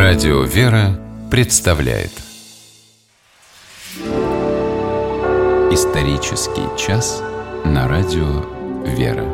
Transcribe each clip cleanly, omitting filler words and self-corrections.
Радио «Вера» представляет исторический час на Радио «Вера».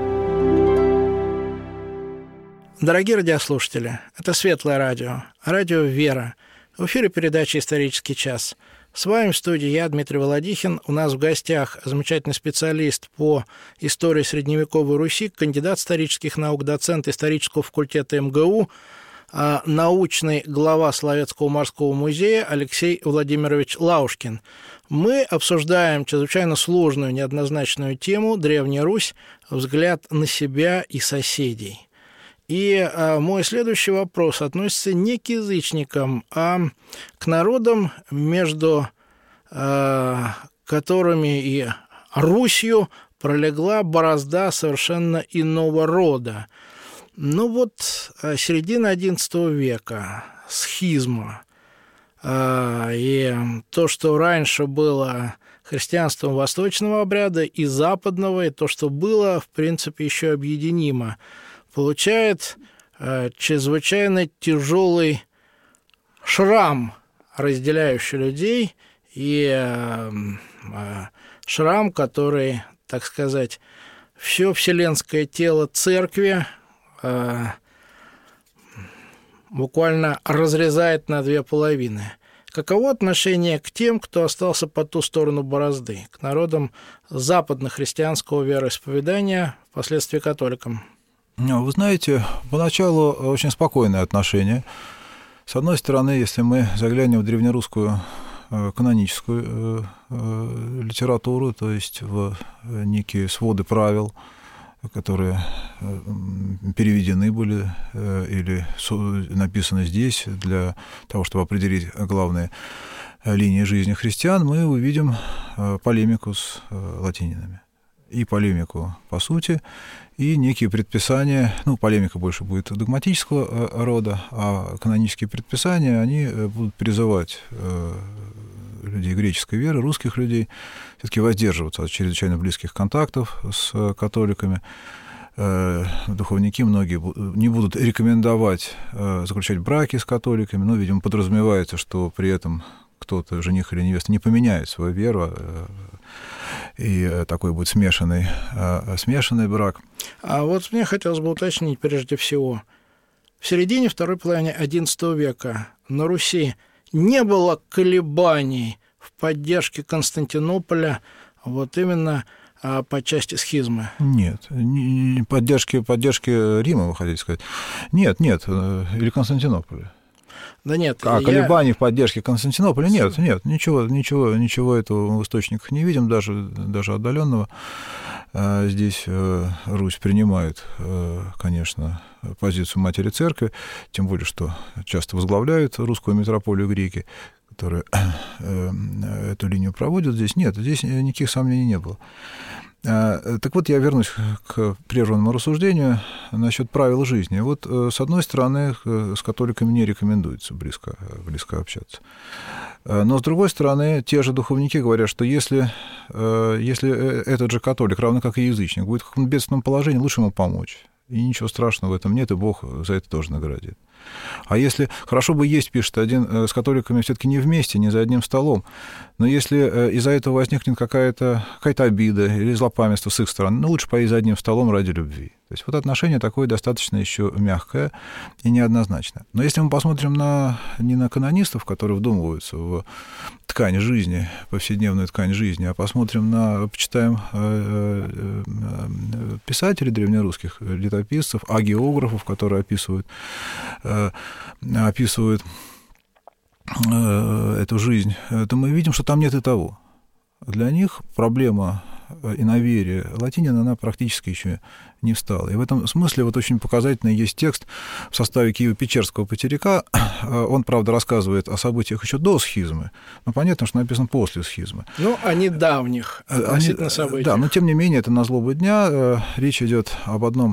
Дорогие радиослушатели, это Светлое радио, Радио «Вера». В эфире передача «Исторический час». С вами в студии я, Дмитрий Володихин. У нас в гостях замечательный специалист по истории средневековой Руси, кандидат исторических наук, доцент исторического факультета МГУ, научный глава Соловецкого морского музея Алексей Владимирович Лаушкин. Мы обсуждаем чрезвычайно сложную, неоднозначную тему «Древняя Русь. Взгляд на себя и соседей». И мой следующий вопрос относится не к язычникам, а к народам, между которыми и Русью пролегла борозда совершенно иного рода. Ну вот, середина XI века, схизма, и то, что раньше было христианством восточного обряда и западного, и то, что было, в принципе, еще объединимо, получает чрезвычайно тяжелый шрам, разделяющий людей, и шрам, который, так сказать, все вселенское тело церкви буквально разрезает на две половины. Каково отношение к тем, кто остался по ту сторону борозды, к народам западно-христианского вероисповедания, впоследствии католикам? Вы знаете, поначалу очень спокойное отношение. С одной стороны, если мы заглянем в древнерусскую каноническую литературу, то есть в некие своды правил, которые переведены были или написаны здесь для того, чтобы определить главные линии жизни христиан, мы увидим полемику с латининами. И полемику по сути, и некие предписания, полемика больше будет догматического рода, а канонические предписания, они будут призывать людей греческой веры, русских людей, все-таки воздерживаться от чрезвычайно близких контактов с католиками. Духовники многие не будут рекомендовать заключать браки с католиками, видимо, подразумевается, что при этом кто-то, жених или невеста, не поменяет свою веру, и такой будет смешанный брак. А вот мне хотелось бы уточнить прежде всего. В середине второй половины XI века на Руси не было колебаний в поддержке Константинополя вот именно по части схизмы? Нет, поддержки Рима, вы хотите сказать? Нет, или Константинополя. Да нет. Колебаний в поддержке Константинополя нет, ничего этого в источниках не видим, даже отдаленного. Здесь Русь принимает, конечно, позицию матери церкви, тем более, что часто возглавляют русскую митрополию греки, которые эту линию проводят. Здесь нет, здесь никаких сомнений не было. Так вот, я вернусь к прерванному рассуждению насчет правил жизни. Вот, с одной стороны, с католиками не рекомендуется близко общаться. Но, с другой стороны, те же духовники говорят, что если этот же католик, равно как и язычник, будет в каком-то бедственном положении, лучше ему помочь. И ничего страшного в этом нет, и Бог за это тоже наградит. А если хорошо бы есть, пишет один, с католиками все-таки не вместе, не за одним столом, но если из-за этого возникнет какая-то обида или злопамятство с их стороны, лучше поесть за одним столом ради любви. То есть вот отношение такое достаточно еще мягкое и неоднозначное. Но если мы посмотрим не на канонистов, которые вдумываются в ткань жизни, повседневную ткань жизни, а почитаем писателей древнерусских, летописцев, агеографов, которые описывают эту жизнь, то мы видим, что там нет и того. Для них проблема иноверия латинин, она практически еще не встала. И в этом смысле вот очень показательный есть текст в составе Киево-Печерского потеряка. Он, правда, рассказывает о событиях еще до схизмы, но понятно, что написано после схизмы. О недавних относительно событиях. Да, но тем не менее, это на злобу дня. Речь идет об одном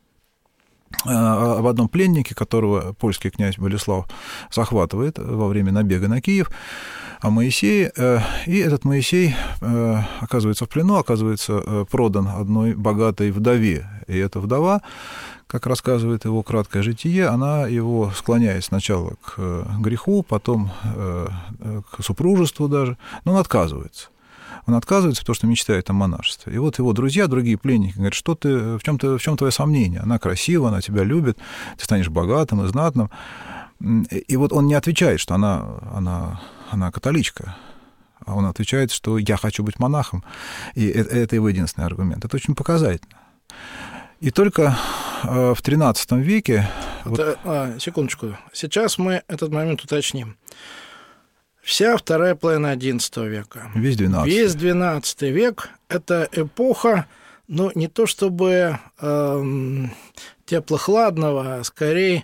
пленнике, которого польский князь Болеслав захватывает во время набега на Киев, о Моисее, и этот Моисей оказывается в плену, оказывается продан одной богатой вдове, и эта вдова, как рассказывает его краткое житие, она его склоняет сначала к греху, потом к супружеству даже, но он отказывается. Он отказывается, потому что мечтает о монашестве. И вот его друзья, другие пленники, говорят, что ты, в чем твое сомнение? Она красива, она тебя любит, ты станешь богатым и знатным. И вот он не отвечает, что она католичка. А он отвечает, что я хочу быть монахом. И это его единственный аргумент. Это очень показательно. И только в XIII веке... Секундочку. Сейчас мы этот момент уточним. Вся вторая половина XI века. Весь XII. Весь XII век – это эпоха, ну, не то чтобы тепло-хладного, а скорее,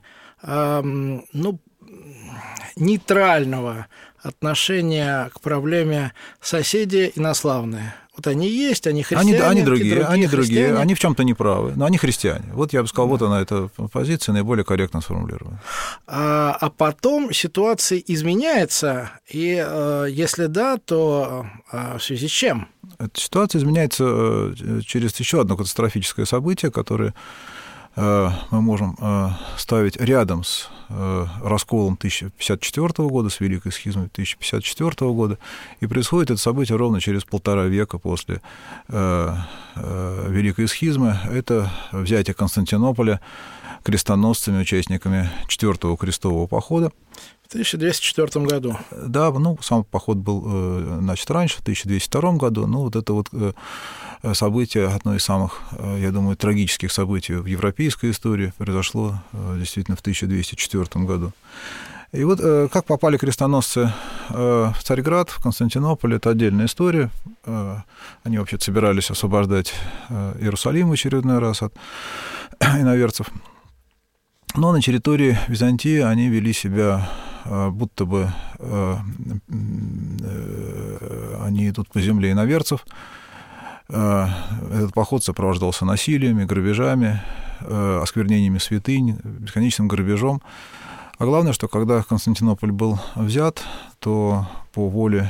нейтрального отношения к проблеме соседи инославные. Вот они есть, они христиане, они другие, христиане. Они в чем-то неправы, но они христиане. Вот я бы сказал, вот она, эта позиция наиболее корректно сформулирована. А потом ситуация изменяется, и если да, то в связи с чем? Эта ситуация изменяется через еще одно катастрофическое событие, которое мы можем ставить рядом с расколом 1054 года, с Великой схизмой 1054 года, и происходит это событие ровно через 1,5 века после Великой схизмы. Это взятие Константинополя крестоносцами, участниками 4-го крестового похода. В 1204 году. Да, сам поход был начат раньше, в 1202 году, вот это вот событие, одно из самых, я думаю, трагических событий в европейской истории, произошло действительно в 1204 году. И вот как попали крестоносцы в Царьград, в Константинополь, это отдельная история. Они вообще-то собирались освобождать Иерусалим в очередной раз от иноверцев. Но на территории Византии они вели себя, будто бы они идут по земле иноверцев. Этот поход сопровождался насилиями, грабежами, осквернениями святынь, бесконечным грабежом. А главное, что когда Константинополь был взят, то по воле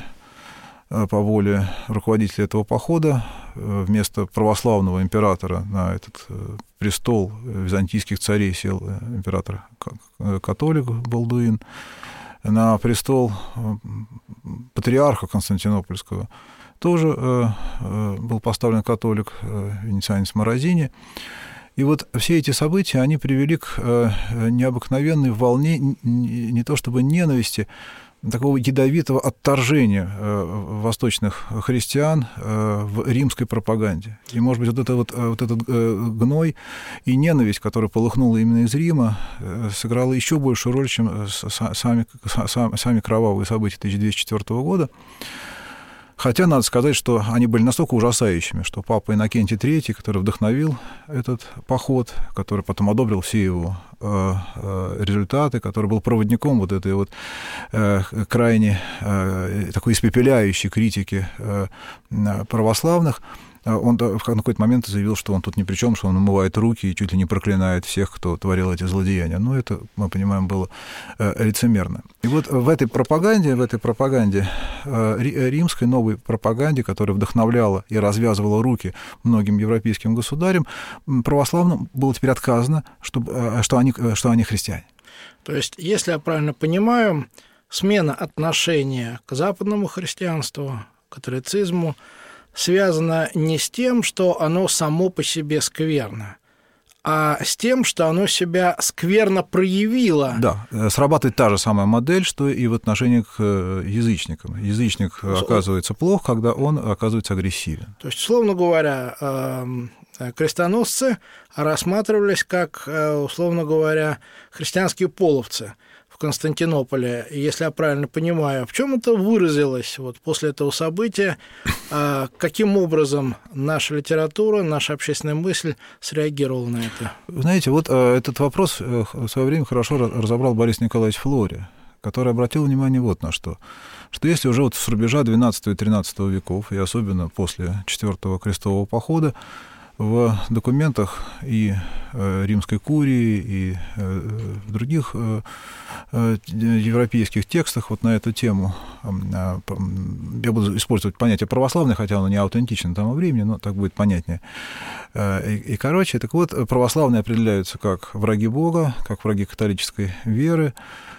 руководителя этого похода вместо православного императора на этот престол византийских царей сел император-католик Балдуин, на престол патриарха Константинопольского тоже был поставлен католик, венецианец Морозини. И вот все эти события, они привели к необыкновенной волне не то чтобы ненависти, такого ядовитого отторжения восточных христиан в римской пропаганде. И, может быть, вот этот гной и ненависть, которая полыхнула именно из Рима, сыграла еще большую роль, чем сами кровавые события 1204 года. Хотя надо сказать, что они были настолько ужасающими, что папа Иннокентий III, который вдохновил этот поход, который потом одобрил все его результаты, который был проводником вот этой вот крайне такой испепеляющей критики православных, он в какой-то момент заявил, что он тут ни при чем, что он умывает руки и чуть ли не проклинает всех, кто творил эти злодеяния. Это, мы понимаем, было лицемерно. И вот в этой пропаганде римской новой пропаганде, которая вдохновляла и развязывала руки многим европейским государям, православным было теперь отказано, что они христиане. То есть, если я правильно понимаю, смена отношения к западному христианству, к католицизму, связано не с тем, что оно само по себе скверно, а с тем, что оно себя скверно проявило. Да, срабатывает та же самая модель, что и в отношении к язычникам. Язычник оказывается плох, когда он оказывается агрессивен. То есть, условно говоря, крестоносцы рассматривались как, условно говоря, христианские половцы в Константинополе. И если я правильно понимаю, в чем это выразилось вот после этого события, каким образом наша литература, наша общественная мысль среагировала на это? Вы знаете, вот этот вопрос в свое время хорошо разобрал Борис Николаевич Флори, который обратил внимание вот на что если уже вот с рубежа XII и XIII веков, и особенно после 4-го крестового похода, в документах и римской курии, и в других европейских текстах вот на эту тему. Я буду использовать понятие православное, хотя оно не аутентично тому времени, но так будет понятнее. И короче, так вот, православные определяются как враги Бога, как враги католической веры.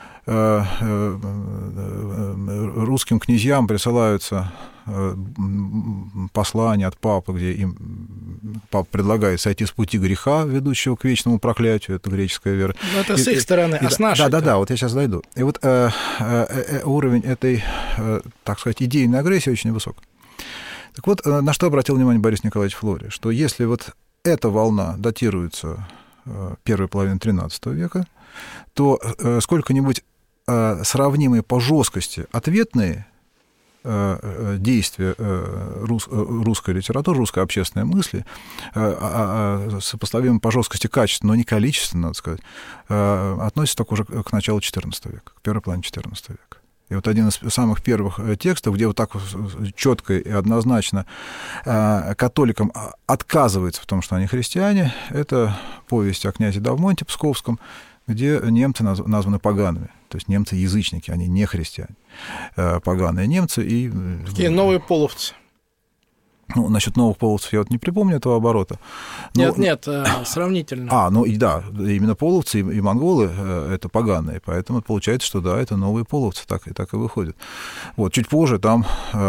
Русским князьям присылаются послания от папы, где им папа предлагает сойти с пути греха, ведущего к вечному проклятию, это греческая вера. Но это с их стороны, а с нашей? Да, вот я сейчас дойду. И вот уровень этой, так сказать, идейной агрессии очень высок. Так вот, на что обратил внимание Борис Николаевич Флори, что если вот эта волна датируется первой половиной XIII века, то сколько-нибудь сравнимые по жесткости ответные действия русской литературы, русской общественной мысли, сопоставимые по жесткости качественно, но не количественно, надо сказать, относятся только уже к началу XIV века, к первой половине XIV века. И вот один из самых первых текстов, где вот так четко и однозначно католикам отказывается в том, что они христиане, это повесть о князе Давмонте Псковском, где немцы названы погаными. То есть немцы-язычники, они не христиане. Поганые немцы и... Такие новые половцы. Ну, насчет новых половцев я вот не припомню этого оборота. Но... Нет, сравнительно. Да, именно половцы и монголы — это поганые, поэтому получается, что да, это новые половцы, так и выходит. Вот, чуть позже там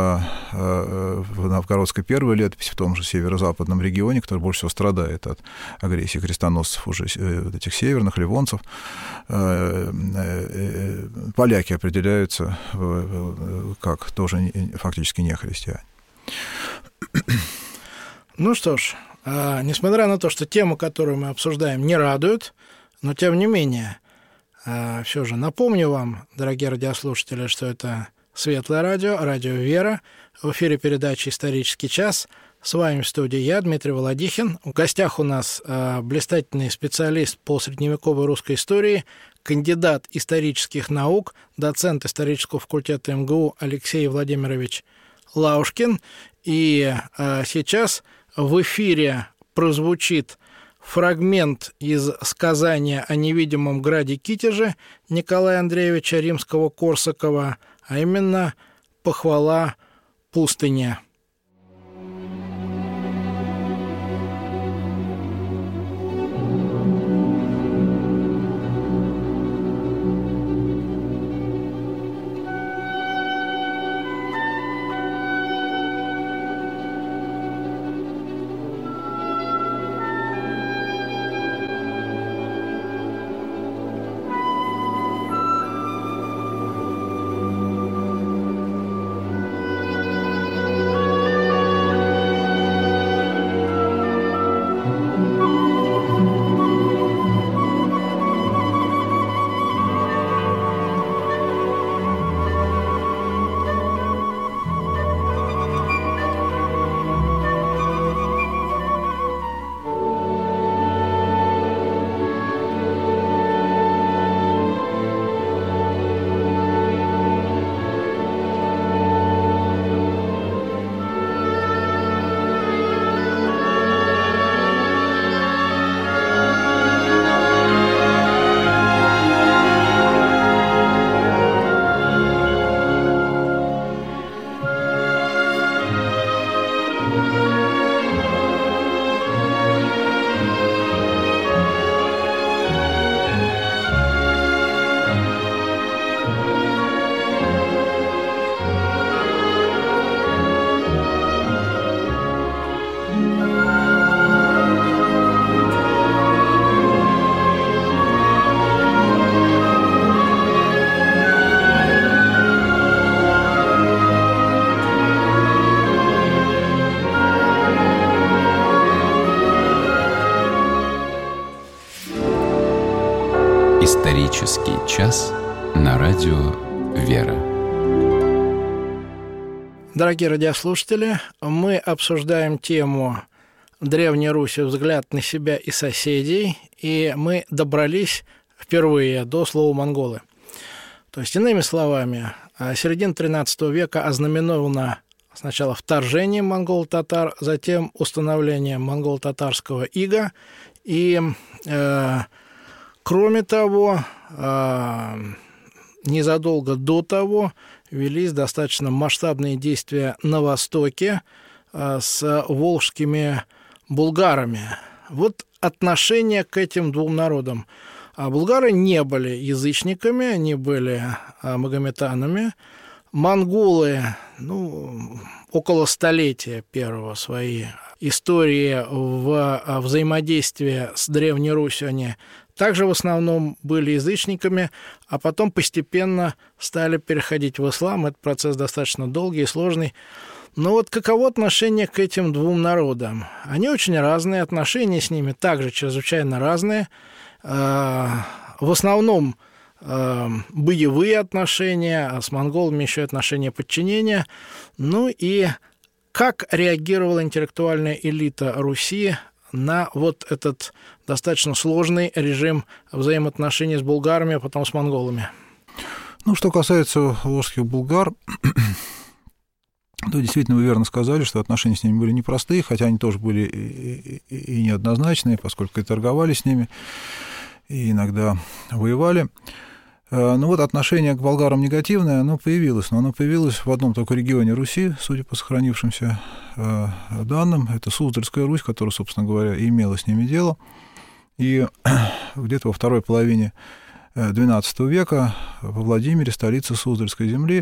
в Новгородской первой летописи, в том же северо-западном регионе, который больше всего страдает от агрессии крестоносцев уже этих северных, ливонцев, поляки определяются как тоже фактически не христиане. Ну что ж, несмотря на то, что тема, которую мы обсуждаем, не радует, но тем не менее, все же напомню вам, дорогие радиослушатели, что это Светлое радио, радио «Вера», в эфире передачи «Исторический час». С вами в студии я, Дмитрий Володихин. В гостях у нас блистательный специалист по средневековой русской истории, кандидат исторических наук, доцент исторического факультета МГУ Алексей Владимирович Лаушкин. И сейчас в эфире прозвучит фрагмент из сказания о невидимом граде Китеже Николая Андреевича Римского-Корсакова, а именно «Похвала пустыни». Исторический час на радио «Вера». Дорогие радиослушатели, мы обсуждаем тему Древней Руси, взгляд на себя и соседей, и мы добрались впервые до слова «монголы». То есть, иными словами, середина XIII века ознаменована сначала вторжением монгол-татар, затем установлением монголо-татарского ига, и кроме того, незадолго до того велись достаточно масштабные действия на Востоке с волжскими булгарами. Вот отношение к этим двум народам. Булгары не были язычниками, они были магометанами. Монголы, около столетия первого своей истории в взаимодействии с Древней Русью, они также в основном были язычниками, а потом постепенно стали переходить в ислам. Этот процесс достаточно долгий и сложный. Но вот каково отношение к этим двум народам? Они очень разные, отношения с ними также чрезвычайно разные. В основном боевые отношения, а с монголами еще отношения подчинения. И как реагировала интеллектуальная элита Руси на вот этот достаточно сложный режим взаимоотношений с булгарами, а потом с монголами? Что касается волжских булгар, то действительно вы верно сказали, что отношения с ними были непростые, хотя они тоже были и неоднозначные, поскольку и торговали с ними, и иногда воевали. Отношение к болгарам негативное, оно появилось, но оно появилось в одном только регионе Руси, судя по сохранившимся данным. Это Суздальская Русь, которая, собственно говоря, и имела с ними дело. И где-то во второй половине XII века во Владимире, столице Суздальской земли,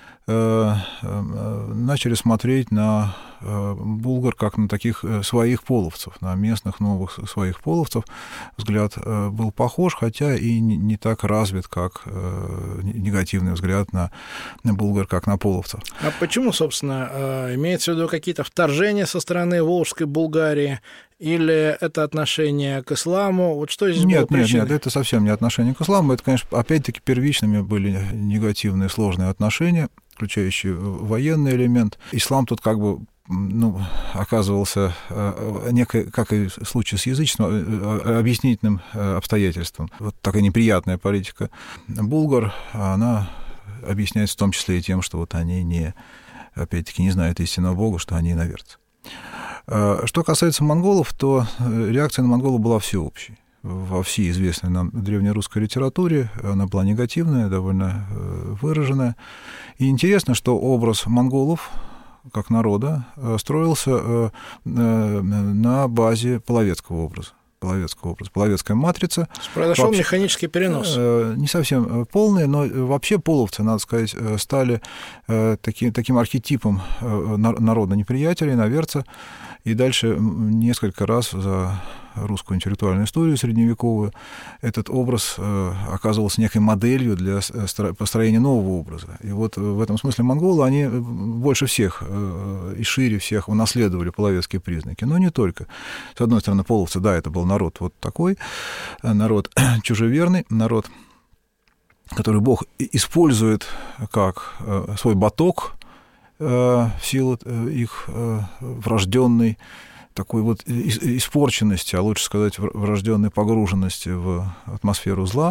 начали смотреть на булгар как на таких своих половцев, на местных новых своих половцев. Взгляд был похож, хотя и не так развит, как негативный взгляд на булгар как на половцев. А почему, собственно, имеется в виду какие-то вторжения со стороны Волжской Булгарии, или это отношение к исламу? Вот что здесь было причиной? Нет, это совсем не отношение к исламу. Это, конечно, опять-таки первичными были негативные сложные отношения, включающие военный элемент. Ислам тут оказывался как и в случае с язычеством, объяснительным обстоятельством. Вот такая неприятная политика булгар, она объясняется в том числе и тем, что они опять-таки не знают истинного Бога, что они иноверцы. Что касается монголов, то реакция на монголов была всеобщей. Во всей известной нам древнерусской литературе она была негативная, довольно выраженная. И интересно, что образ монголов как народа строился на базе половецкого образа. Половецкая матрица. Произошел механический перенос. Не совсем полный, но вообще половцы, надо сказать, стали таким архетипом народа-неприятеля, иноверца. И дальше несколько раз за русскую интеллектуальную историю средневековую этот образ оказывался некой моделью для построения нового образа. И вот в этом смысле монголы, они больше всех и шире всех унаследовали половецкие признаки. Но не только. С одной стороны, половцы, да, это был народ вот такой, народ чужеверный, народ, который Бог использует как свой баток, в силу их врожденной такой вот испорченности, а лучше сказать, врожденной погруженности в атмосферу зла.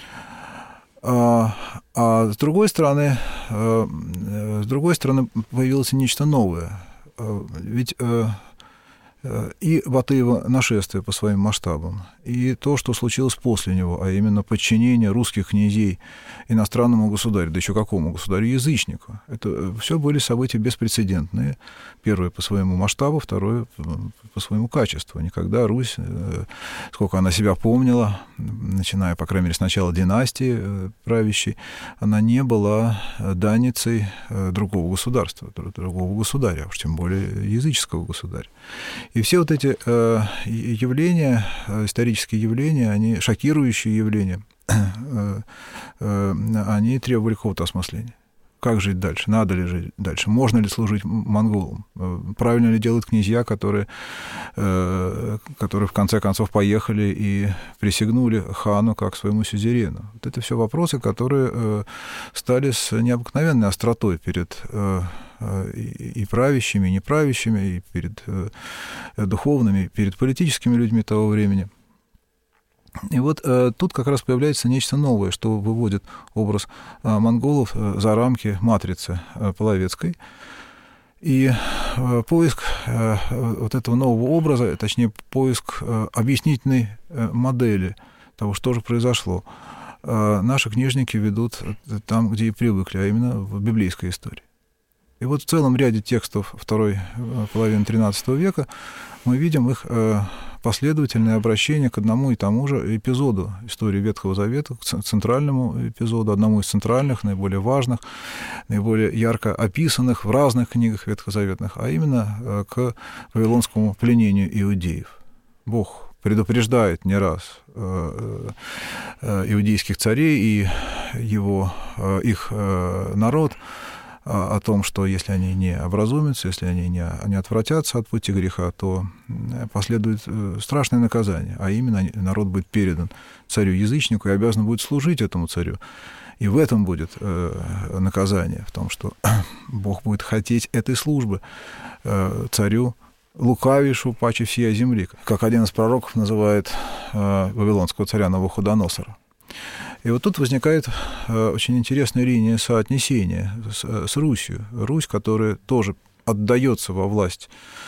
А с другой стороны появилось нечто новое. Ведь и Батыево нашествие по своим масштабам, и то, что случилось после него, а именно подчинение русских князей иностранному государю, да еще какому государю, язычнику. Это все были события беспрецедентные. Первое по своему масштабу, второе по своему качеству. Никогда Русь, сколько она себя помнила, начиная, по крайней мере, с начала династии правящей, она не была данницей другого государства, другого государя, уж тем более языческого государя. И все вот эти явления, исторические явления, они, шокирующие явления, они требовали какого-то осмысления. Как жить дальше? Надо ли жить дальше? Можно ли служить монголам? Правильно ли делают князья, которые в конце концов поехали и присягнули хану как своему сюзерену? Вот это все вопросы, которые стали с необыкновенной остротой перед и правящими, и неправящими, и перед духовными, и перед политическими людьми того времени. И вот тут как раз появляется нечто новое, что выводит образ монголов за рамки матрицы половецкой. И поиск вот этого нового образа, точнее, поиск объяснительной модели того, что же произошло. наши книжники ведут там, где и привыкли, а именно в библейской истории. И вот в целом ряде текстов второй половины XIII века мы видим их последовательное обращение к одному и тому же эпизоду истории Ветхого Завета, к центральному эпизоду, одному из центральных, наиболее важных, наиболее ярко описанных в разных книгах ветхозаветных, а именно к вавилонскому пленению иудеев. Бог предупреждает не раз иудейских царей и их народ о том, что если они не образумятся, если они не отвратятся от пути греха, то последует страшное наказание, а именно народ будет передан царю-язычнику и обязан будет служить этому царю. И в этом будет наказание, в том, что Бог будет хотеть этой службы царю, лукавейшу паче всей земли, как один из пророков называет вавилонского царя Навуходоносора. И вот тут возникает очень интересная линия соотнесения с Русью. Русь, которая тоже отдается во власть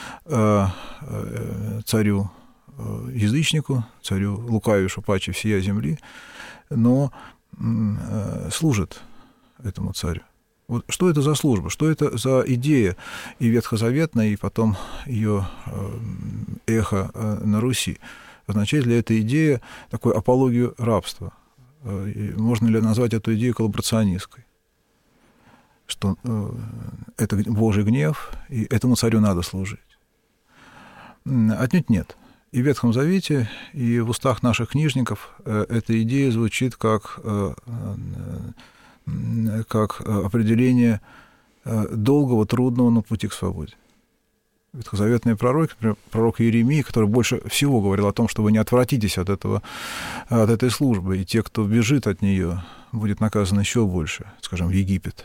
царю-язычнику, царю лукавейшу паче всей земли, но служит этому царю. Вот что это за служба, что это за идея и ветхозаветная, и потом ее эхо на Руси? Означает ли эта идея такую апологию рабства? Можно ли назвать эту идею коллаборационистской? Что это Божий гнев, и этому царю надо служить? Отнюдь нет. И в Ветхом Завете, и в устах наших книжников эта идея звучит как определение долгого, трудного, но пути к свободе. Ветхозаветные пророки, например, пророк Иеремия, который больше всего говорил о том, что вы не отвратитесь от этой службы, и те, кто бежит от нее, будет наказан еще больше, скажем, в Египет.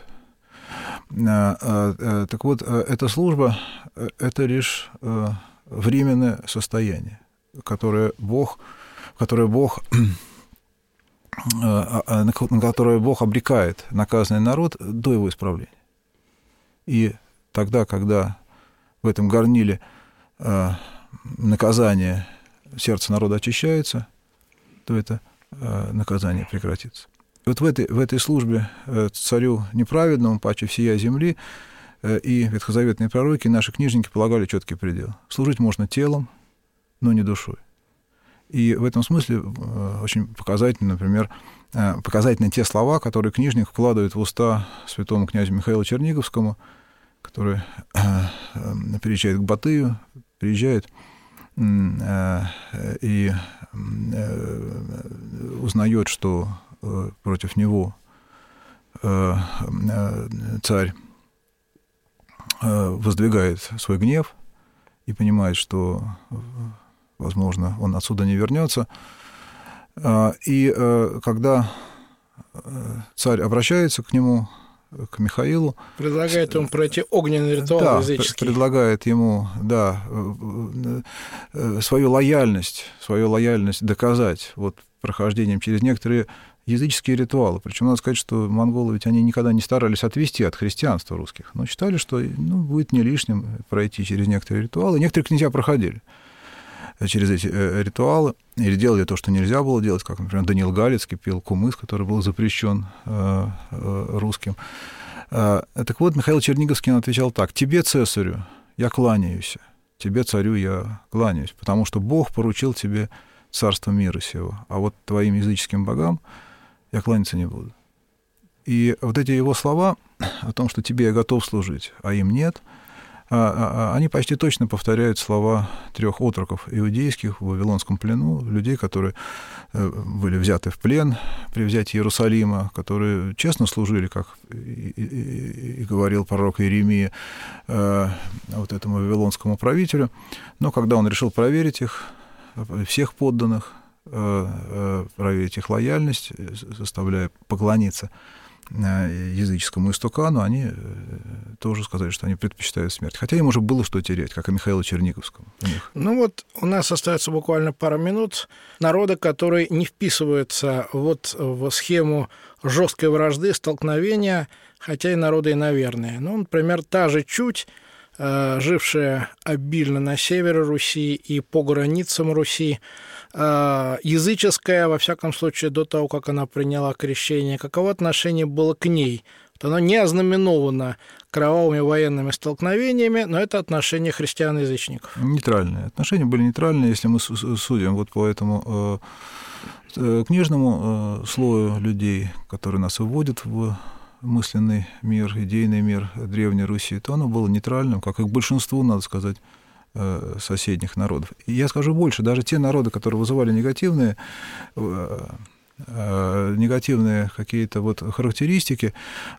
Так вот, эта служба — это лишь временное состояние, на которое Бог обрекает наказанный народ до его исправления. И тогда, когда в этом горниле наказание сердца народа очищается, то это наказание прекратится. И вот в этой службе царю неправедному, паче всея земли, и ветхозаветные пророки, и наши книжники полагали четкий предел. Служить можно телом, но не душой. И в этом смысле очень показательны, например, те слова, которые книжник вкладывает в уста святому князю Михаилу Черниговскому, который переезжает к Батыю, и узнает, что против него царь воздвигает свой гнев и понимает, что, возможно, он отсюда не вернется. И когда царь обращается к нему, к Михаилу, предлагает ему пройти огненный ритуал языческий. Предлагает ему, свою лояльность доказать вот прохождением через некоторые языческие ритуалы. Причем надо сказать, что монголы ведь они никогда не старались отвести от христианства русских, но считали, что будет не лишним пройти через некоторые ритуалы. Некоторые князья проходили через эти ритуалы или делали то, что нельзя было делать, как, например, Даниил Галицкий пил кумыс, который был запрещен русским. Так вот, Михаил Черниговский отвечал так: «Тебе, цесарю, я кланяюсь, тебе, царю, я кланяюсь, потому что Бог поручил тебе царство мира сего, а вот твоим языческим богам я кланяться не буду». И вот эти его слова о том, что тебе я готов служить, а им нет, они почти точно повторяют слова 3 отроков иудейских в Вавилонском плену, людей, которые были взяты в плен при взятии Иерусалима, которые честно служили, как и говорил пророк Иеремия, вот этому вавилонскому правителю. Но когда он решил проверить их, всех подданных, проверить их лояльность, заставляя поклониться языческому истукану, они тоже сказали, что они предпочитают смерть. Хотя им уже было что терять, как и Михаилу Черниговскому. Ну вот у нас остается буквально пару минут. Народа, который не вписывается вот в схему жесткой вражды, столкновения, хотя и народы и наверное. Ну, например, та же Чуть жившая обильно на севере Руси и по границам Руси, языческая, во всяком случае, до того, как она приняла крещение, каково отношение было к ней? Оно не ознаменовано кровавыми военными столкновениями, но это отношения христиан-язычников. Нейтральные. Отношения были нейтральные, если мы судим вот по этому книжному слою людей, который нас вводит в мысленный мир, идейный мир Древней Руси, то оно было нейтральным, как и к большинству, надо сказать, соседних народов. И я скажу больше, даже те народы, которые вызывали негативные какие-то вот характеристики,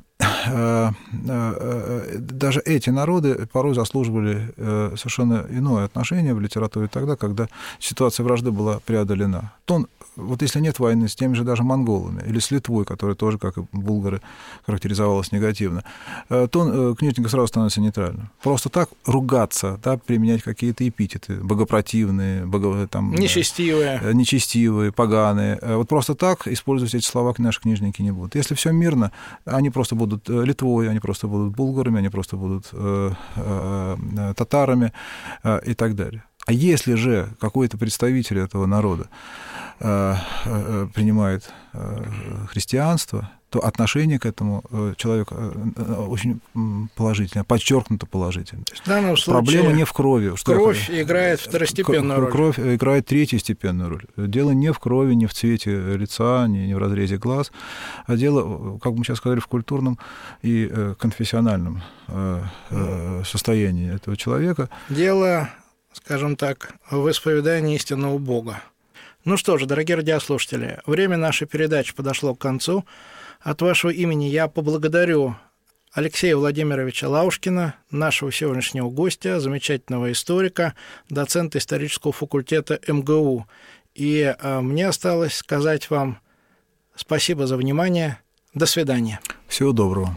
даже эти народы порой заслуживали совершенно иное отношение в литературе тогда, когда ситуация вражды была преодолена. Вот если нет войны с теми же даже монголами или с Литвой, которая тоже, как и булгары, характеризовалась негативно, то книжник сразу становится нейтральным. Просто так ругаться, да, применять какие-то эпитеты богопротивные, нечестивые, поганые. Вот просто так использовать эти слова наши книжники не будут. Если все мирно, они просто будут Литвой, они просто будут булгарами, они просто будут татарами и так далее. А если же какой-то представитель этого народа принимает христианство, то отношение к этому человеку очень положительное, подчеркнуто положительное. В данном случае проблема не в крови. Кровь играет второстепенную роль. Кровь играет третьестепенную роль. Дело не в крови, не в цвете лица, не в разрезе глаз, а дело, как мы сейчас сказали, в культурном и конфессиональном состоянии этого человека. Дело, скажем так, в исповедании истинного Бога. Ну что же, дорогие радиослушатели, время нашей передачи подошло к концу. От вашего имени я поблагодарю Алексея Владимировича Лаушкина, нашего сегодняшнего гостя, замечательного историка, доцента исторического факультета МГУ. И мне осталось сказать вам спасибо за внимание. До свидания. Всего доброго.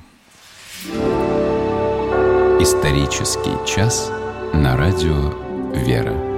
Исторический час на радио «Вера».